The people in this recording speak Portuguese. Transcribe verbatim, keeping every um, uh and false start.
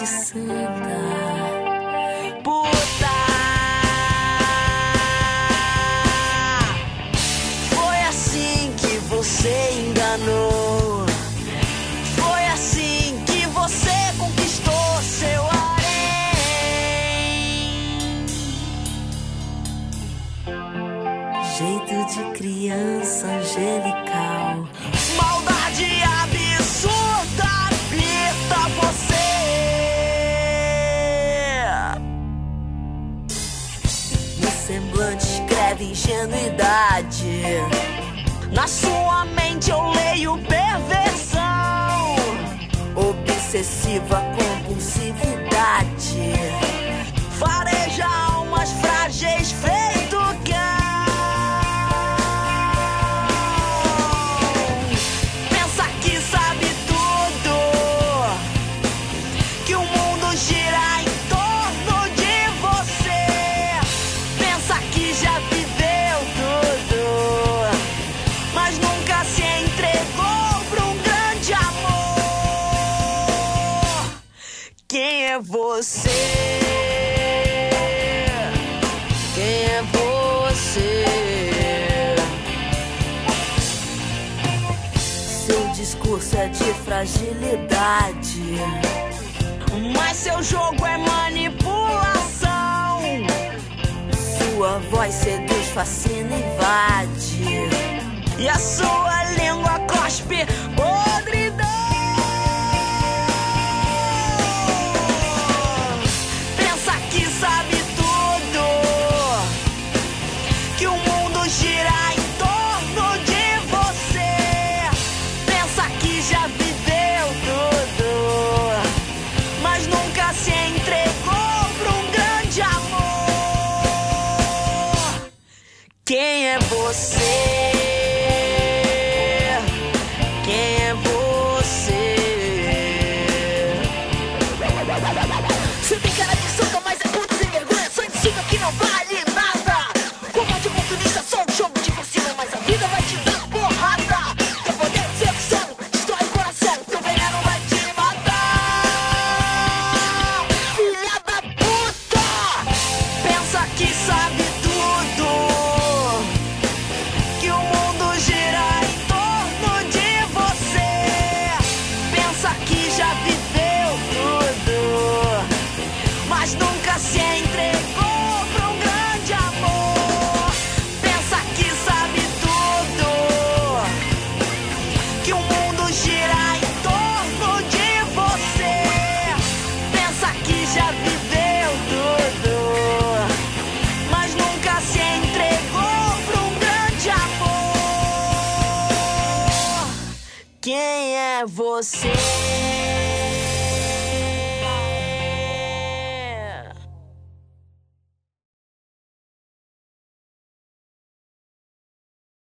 de santa. Puta, foi assim que você enganou. Foi assim que você conquistou seu harém. Jeito de criança angelical, maldade absurda habita você. No semblante escreve ingenuidade, na sua mente eu leio perversão, obsessiva compulsividade, fareja almas frágeis feito cão. Pensa que sabe tudo, que o mundo gira em torno de você. Pensa que já viveu tudo, mas nunca se entregou pra um grande amor. Quem é você? Quem é você? Seu discurso é de fragilidade, mas seu jogo é manipulação. Sua voz seduz, fascina, invade, e a sua língua cospe podridão. Pensa que sabe tudo, que o mundo gira em torno de você. Pensa que já viveu tudo, mas nunca se entregou pra um grande amor. Quem é você? Quem é você? Você tem cara de suca, mas é puto sem vergonha, sanguessuga que não vale nada. Combate oportunista, só um jogo de por cima, mas a vida vai te dar porrada. Teu poder de sedução destrói o coração, teu veneno vai te matar. Filha da puta! Pensa que sabe tudo, que o mundo gira em torno de você. Pensa que já viveu tudo, mas nunca se entregou pra um grande amor. Pensa que sabe tudo, que o mundo gira em torno de você. Pensa que já viveu tudo, mas nunca se entregou pra um grande amor. Quem é você?